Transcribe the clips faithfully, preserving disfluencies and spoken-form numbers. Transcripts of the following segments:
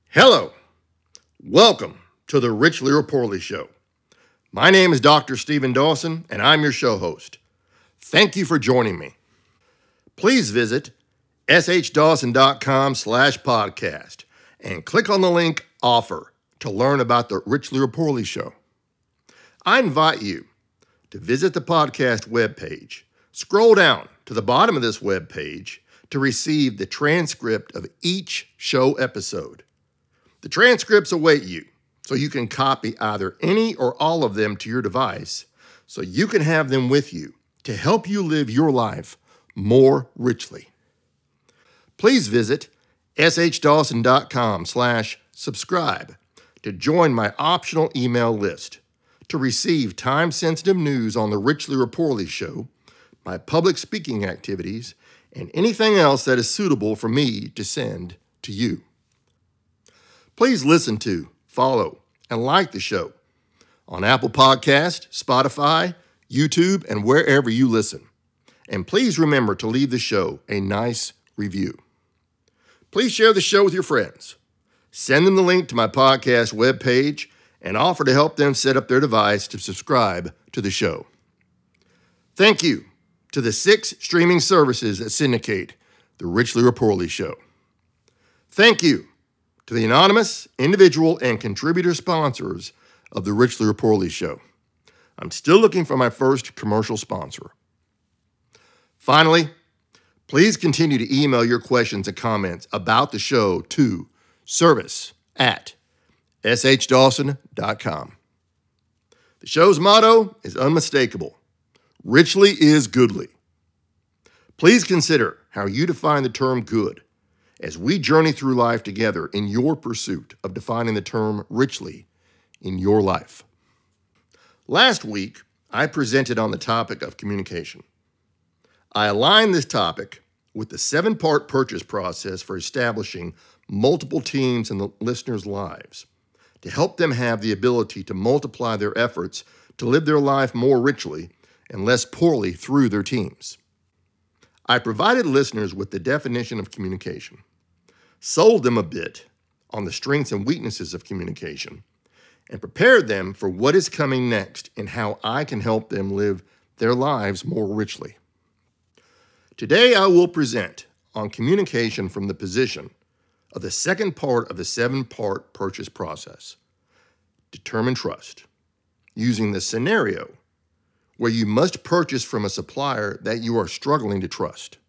Hello, welcome to the Richly or Poorly Show. My name is Doctor Stephen Dawson, and I'm your show host. Thank you for joining me. Please visit shdawson.com slash podcast and click on the link Offer to learn about the Richly or Poorly Show. I invite you to visit the podcast webpage. Scroll down to the bottom of this webpage to receive the transcript of each show episode. The transcripts await you, so you can copy either any or all of them to your device so you can have them with you to help you live your life more richly. Please visit shdawson.com slash subscribe to join my optional email list to receive time-sensitive news on the Richly or Poorly Show, my public speaking activities, and anything else that is suitable for me to send to you. Please listen to, follow, and like the show on Apple Podcast, Spotify, YouTube, and wherever you listen. And please remember to leave the show a nice review. Please share the show with your friends. Send them the link to my podcast webpage and offer to help them set up their device to subscribe to the show. Thank you to the six streaming services that syndicate the Richly or Poorly Show. Thank you to the anonymous, individual, and contributor sponsors of the Richly or Poorly Show. I'm still looking for my first commercial sponsor. Finally, please continue to email your questions and comments about the show to service at shdawson dot com. The show's motto is unmistakable. Richly is goodly. Please consider how you define the term good as we journey through life together in your pursuit of defining the term richly in your life. Last week, I presented on the topic of communication. I aligned this topic with the seven-part purchase process for establishing multiple teams in the listeners' lives to help them have the ability to multiply their efforts to live their life more richly and less poorly through their teams. I provided listeners with the definition of communication, sold them a bit on the strengths and weaknesses of communication, and prepared them for what is coming next and how I can help them live their lives more richly. Today, I will present on communication from the position of the second part of the seven-part purchase process, determine trust, using the scenario where you must purchase from a supplier that you are struggling to trust.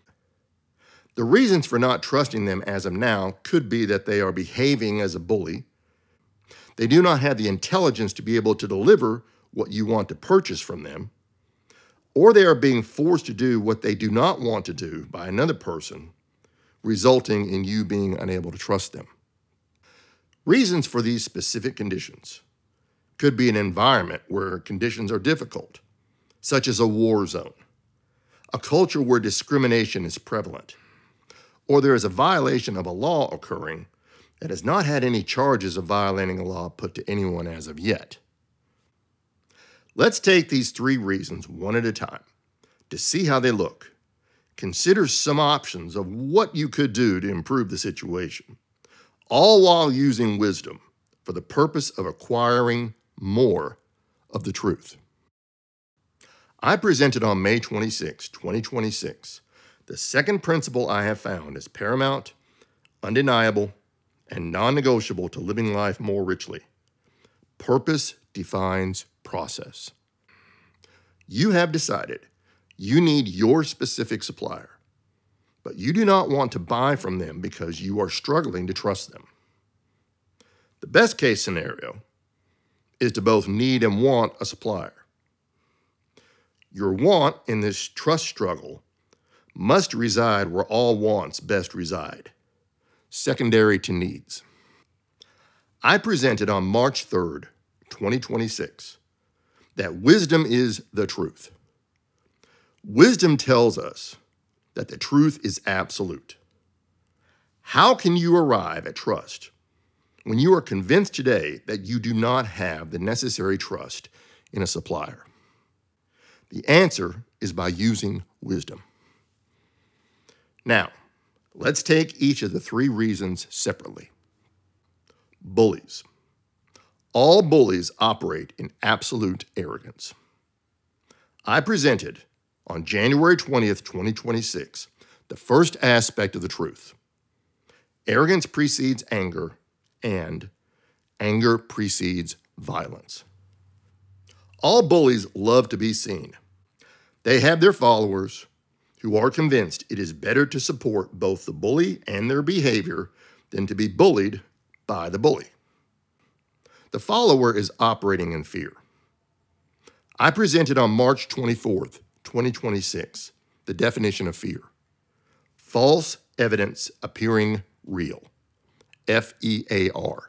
The reasons for not trusting them as of now could be that they are behaving as a bully, they do not have the intelligence to be able to deliver what you want to purchase from them, or they are being forced to do what they do not want to do by another person, resulting in you being unable to trust them. Reasons for these specific conditions could be an environment where conditions are difficult, such as a war zone, a culture where discrimination is prevalent, or there is a violation of a law occurring that has not had any charges of violating a law put to anyone as of yet. Let's take these three reasons one at a time to see how they look. Consider some options of what you could do to improve the situation, all while using wisdom for the purpose of acquiring more of the truth. I presented on May twenty-sixth, twenty twenty-six, the second principle I have found is paramount, undeniable, and non-negotiable to living life more richly. Purpose defines process. You have decided you need your specific supplier, but you do not want to buy from them because you are struggling to trust them. The best case scenario is to both need and want a supplier. Your want in this trust struggle must reside where all wants best reside, secondary to needs. I presented on March third, twenty twenty-six, that wisdom is the truth. Wisdom tells us that the truth is absolute. How can you arrive at trust when you are convinced today that you do not have the necessary trust in a supplier? The answer is by using wisdom. Now, let's take each of the three reasons separately. Bullies. All bullies operate in absolute arrogance. I presented on January twentieth, twenty twenty-six, the first aspect of the truth. Arrogance precedes anger, and anger precedes violence. All bullies love to be seen. They have their followers who are convinced it is better to support both the bully and their behavior than to be bullied by the bully. The follower is operating in fear. I presented on March twenty-fourth, twenty twenty-six, the definition of fear. False evidence appearing real. F E A R.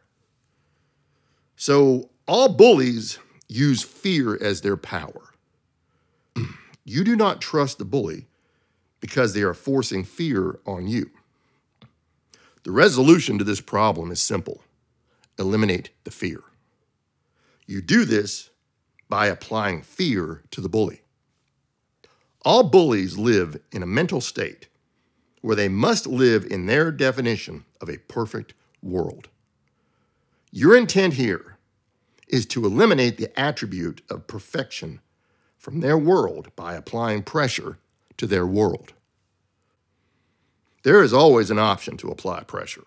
So all bullies use fear as their power. You do not trust the bully because they are forcing fear on you. The resolution to this problem is simple. Eliminate the fear. You do this by applying fear to the bully. All bullies live in a mental state where they must live in their definition of a perfect world. Your intent here is to eliminate the attribute of perfection from their world by applying pressure to their world. There is always an option to apply pressure.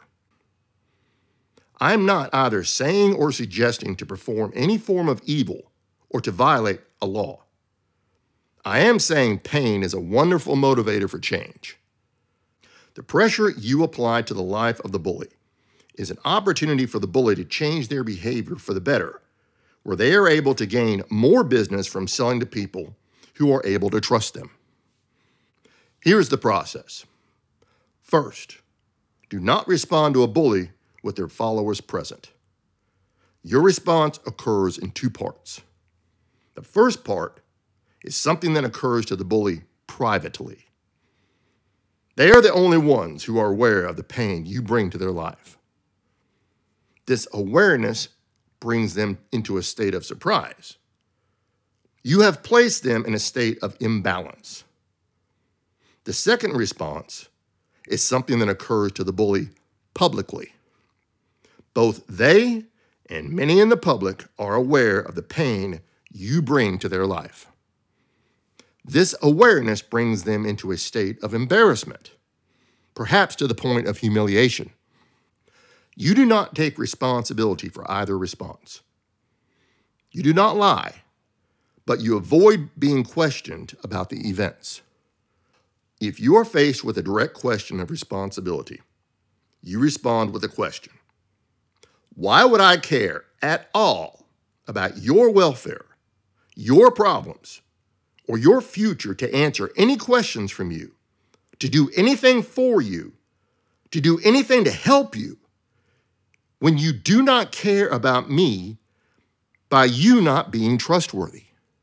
I'm not either saying or suggesting to perform any form of evil or to violate a law. I am saying pain is a wonderful motivator for change. The pressure you apply to the life of the bully is an opportunity for the bully to change their behavior for the better, where they are able to gain more business from selling to people who are able to trust them. Here's the process. First, do not respond to a bully with their followers present. Your response occurs in two parts. The first part is something that occurs to the bully privately. They are the only ones who are aware of the pain you bring to their life. This awareness brings them into a state of surprise. You have placed them in a state of imbalance. The second response is something that occurs to the bully publicly. Both they and many in the public are aware of the pain you bring to their life. This awareness brings them into a state of embarrassment, perhaps to the point of humiliation. You do not take responsibility for either response. You do not lie, but you avoid being questioned about the events. If you are faced with a direct question of responsibility, you respond with a question. Why would I care at all about your welfare, your problems, or your future to answer any questions from you, to do anything for you, to do anything to help you, when you do not care about me by you not being trustworthy?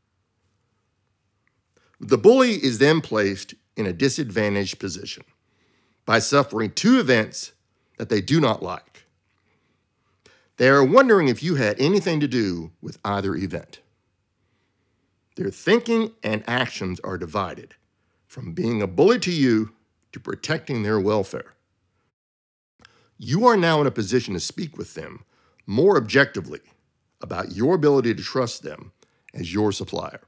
The bully is then placed in a disadvantaged position by suffering two events that they do not like. They are wondering if you had anything to do with either event. Their thinking and actions are divided from being a bully to you to protecting their welfare. You are now in a position to speak with them more objectively about your ability to trust them as your supplier.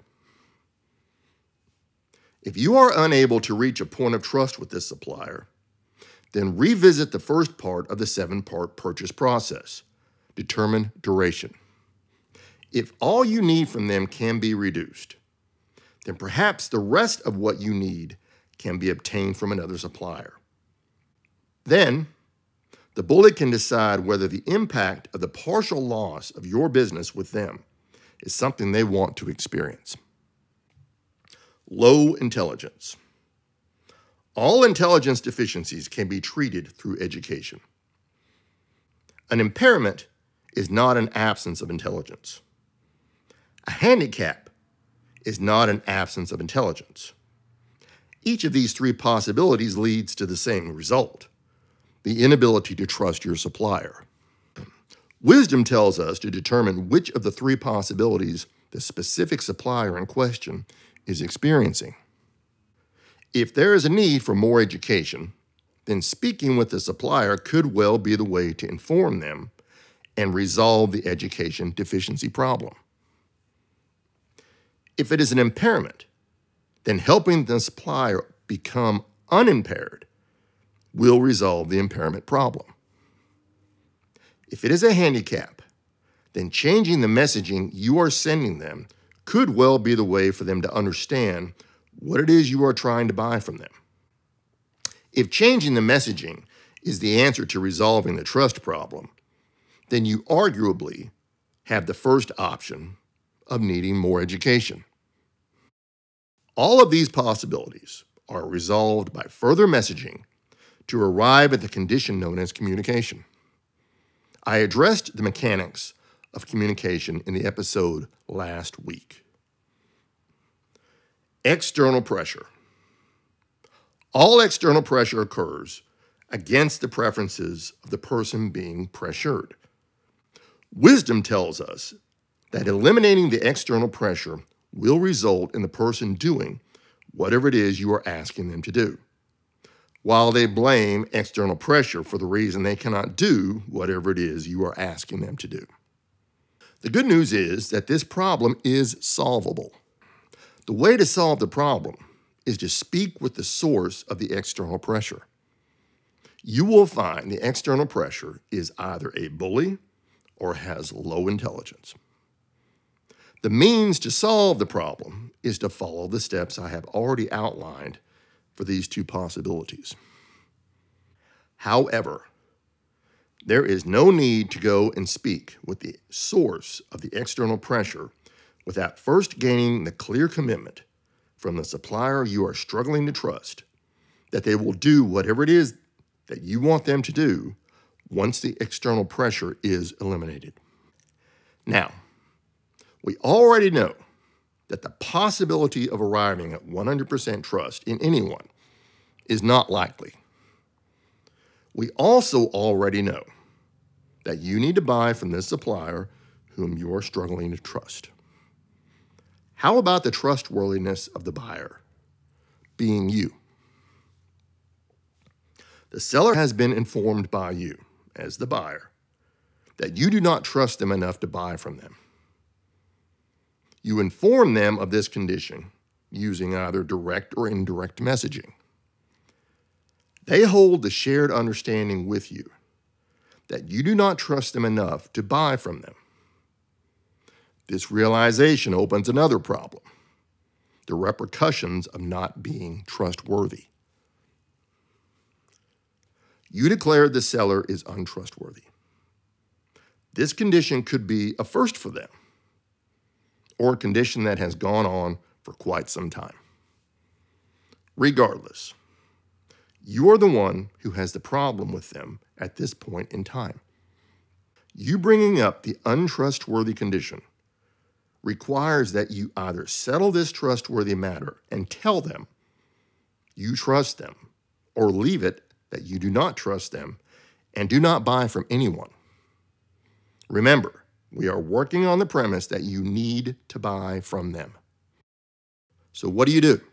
If you are unable to reach a point of trust with this supplier, then revisit the first part of the seven-part purchase process. Determine duration. If all you need from them can be reduced, then perhaps the rest of what you need can be obtained from another supplier. Then, the bully can decide whether the impact of the partial loss of your business with them is something they want to experience. Low intelligence. All intelligence deficiencies can be treated through education. An impairment is not an absence of intelligence. A handicap is not an absence of intelligence. Each of these three possibilities leads to the same result: the inability to trust your supplier. Wisdom tells us to determine which of the three possibilities the specific supplier in question is experiencing. If there is a need for more education, then speaking with the supplier could well be the way to inform them and resolve the education deficiency problem. If it is an impairment, then helping the supplier become unimpaired will resolve the impairment problem. If it is a handicap, then changing the messaging you are sending them could well be the way for them to understand what it is you are trying to buy from them. If changing the messaging is the answer to resolving the trust problem, then you arguably have the first option of needing more education. All of these possibilities are resolved by further messaging to arrive at the condition known as communication. I addressed the mechanics of communication in the episode last week. External pressure. All external pressure occurs against the preferences of the person being pressured. Wisdom tells us that eliminating the external pressure will result in the person doing whatever it is you are asking them to do, while they blame external pressure for the reason they cannot do whatever it is you are asking them to do. The good news is that this problem is solvable. The way to solve the problem is to speak with the source of the external pressure. You will find the external pressure is either a bully or has low intelligence. The means to solve the problem is to follow the steps I have already outlined for these two possibilities. However, there is no need to go and speak with the source of the external pressure without first gaining the clear commitment from the supplier you are struggling to trust that they will do whatever it is that you want them to do once the external pressure is eliminated. Now, we already know that the possibility of arriving at one hundred percent trust in anyone is not likely. We also already know that you need to buy from this supplier whom you are struggling to trust. How about the trustworthiness of the buyer, being you? The seller has been informed by you, as the buyer, that you do not trust them enough to buy from them. You inform them of this condition using either direct or indirect messaging. They hold the shared understanding with you that you do not trust them enough to buy from them. This realization opens another problem: the repercussions of not being trustworthy. You declared the seller is untrustworthy. This condition could be a first for them, or a condition that has gone on for quite some time. Regardless, you are the one who has the problem with them at this point in time. You bringing up the untrustworthy condition requires that you either settle this trustworthy matter and tell them you trust them, or leave it that you do not trust them and do not buy from anyone. Remember, we are working on the premise that you need to buy from them. So what do you do?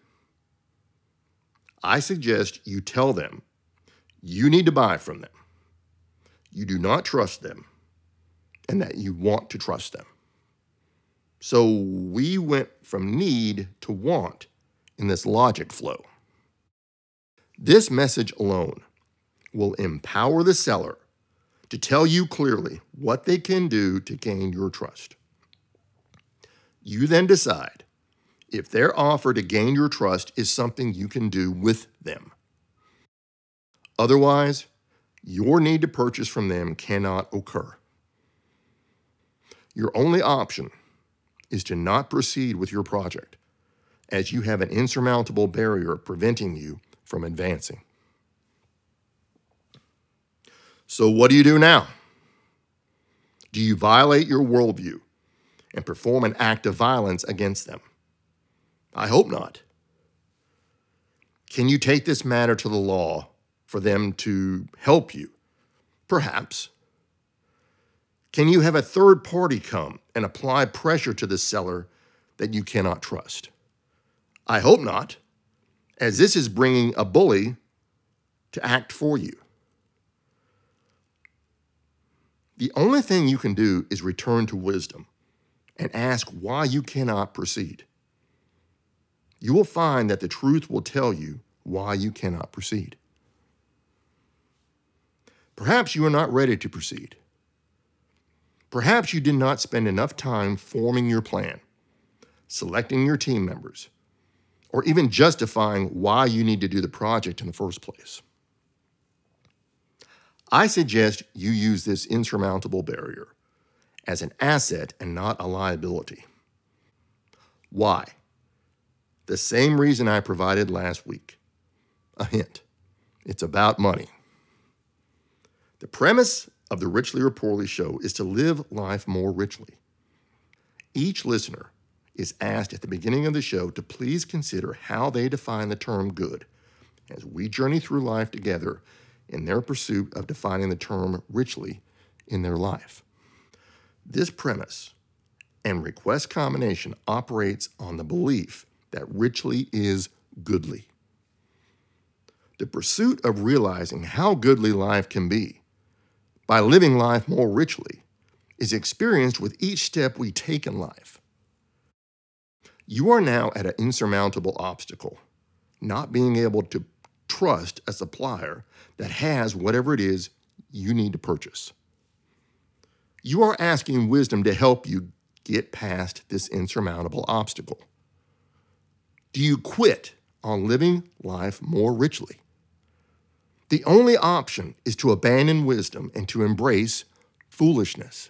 I suggest you tell them you need to buy from them, you do not trust them, and that you want to trust them. So we went from need to want in this logic flow. This message alone will empower the seller to tell you clearly what they can do to gain your trust. You then decide if their offer to gain your trust is something you can do with them. Otherwise, your need to purchase from them cannot occur. Your only option is to not proceed with your project, as you have an insurmountable barrier preventing you from advancing. So what do you do now? Do you violate your worldview and perform an act of violence against them? I hope not. Can you take this matter to the law for them to help you? Perhaps. Can you have a third party come and apply pressure to the seller that you cannot trust? I hope not, as this is bringing a bully to act for you. The only thing you can do is return to wisdom and ask why you cannot proceed. You will find that the truth will tell you why you cannot proceed. Perhaps you are not ready to proceed. Perhaps you did not spend enough time forming your plan, selecting your team members, or even justifying why you need to do the project in the first place. I suggest you use this insurmountable barrier as an asset and not a liability. Why? The same reason I provided last week. A hint. It's about money. The premise of the Richly or Poorly show is to live life more richly. Each listener is asked at the beginning of the show to please consider how they define the term good as we journey through life together in their pursuit of defining the term richly in their life. This premise and request combination operates on the belief that richly is goodly. The pursuit of realizing how goodly life can be by living life more richly is experienced with each step we take in life. You are now at an insurmountable obstacle, not being able to trust a supplier that has whatever it is you need to purchase. You are asking wisdom to help you get past this insurmountable obstacle. Do you quit on living life more richly? The only option is to abandon wisdom and to embrace foolishness.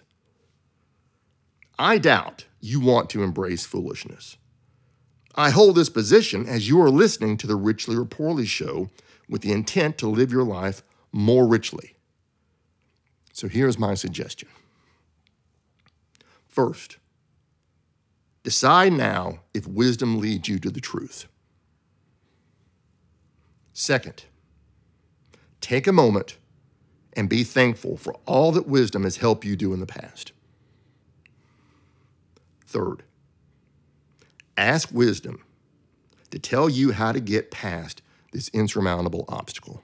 I doubt you want to embrace foolishness. I hold this position as you are listening to the Richly or Poorly show with the intent to live your life more richly. So here's my suggestion. First, decide now if wisdom leads you to the truth. Second, take a moment and be thankful for all that wisdom has helped you do in the past. Third, ask wisdom to tell you how to get past this insurmountable obstacle.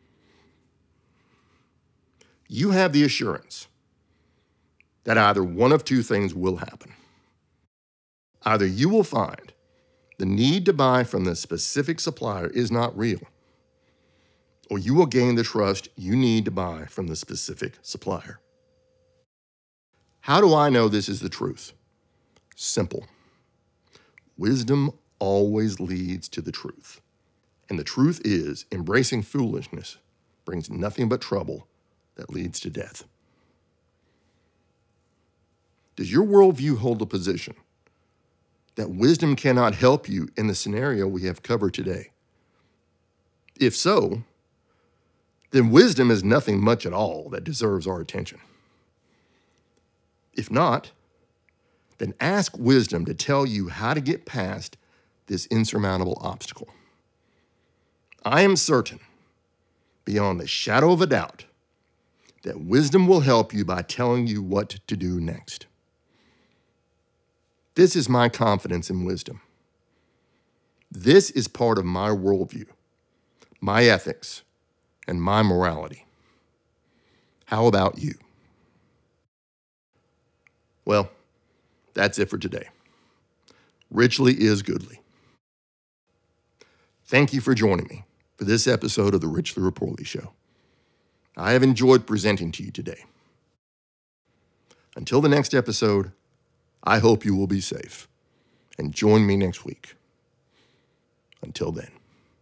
You have the assurance that either one of two things will happen. Either you will find the need to buy from the specific supplier is not real, or you will gain the trust you need to buy from the specific supplier. How do I know this is the truth? Simple. Wisdom always leads to the truth. And the truth is, embracing foolishness brings nothing but trouble that leads to death. Does your worldview hold a position that wisdom cannot help you in the scenario we have covered today? If so, then wisdom is nothing much at all that deserves our attention. If not, then ask wisdom to tell you how to get past this insurmountable obstacle. I am certain, beyond the shadow of a doubt, that wisdom will help you by telling you what to do next. This is my confidence in wisdom. This is part of my worldview, my ethics, and my morality. How about you? Well, that's it for today. Richly is goodly. Thank you for joining me for this episode of the Richly or Poorly show. I have enjoyed presenting to you today. Until the next episode, I hope you will be safe and join me next week. Until then.